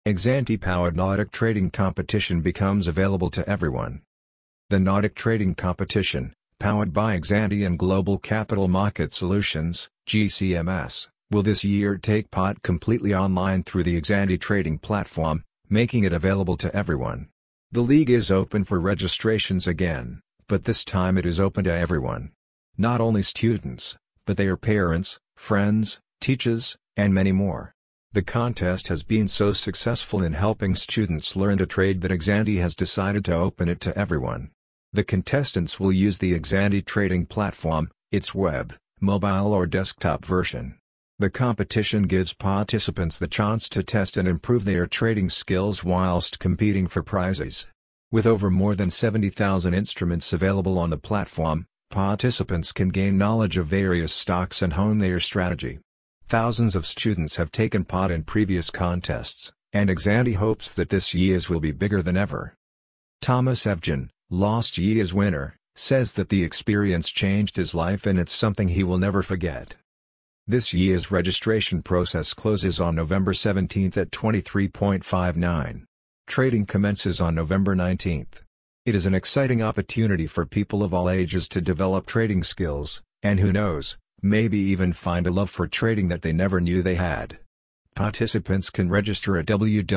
Exante-powered Nautic trading competition becomes available to everyone. The Nautic trading competition, powered by Exante and Global Capital Market Solutions, GCMS, will this year take part completely online through the Exante trading platform, making it available to everyone. The league is open for registrations again, but this time it is open to everyone. Not only students, but their parents, friends, teachers, and many more. The contest has been so successful in helping students learn to trade that Exante has decided to open it to everyone. The contestants will use the Exante trading platform, its web, mobile or desktop version. The competition gives participants the chance to test and improve their trading skills whilst competing for prizes. With over more than 70,000 instruments available on the platform, participants can gain knowledge of various stocks and hone their strategy. Thousands of students have taken part in previous contests, and Exante hopes that this year's will be bigger than ever. Thomas Evgen, last year's winner, says that the experience changed his life and it's something he will never forget. This year's registration process closes on November 17 at 23.59. Trading commences on November 19. It is an exciting opportunity for people of all ages to develop trading skills, and who knows, maybe even find a love for trading that they never knew they had. Participants can register at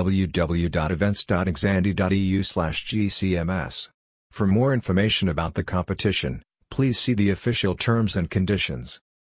www.events.exante.eu/GCMS. For more information about the competition, please see the official terms and conditions.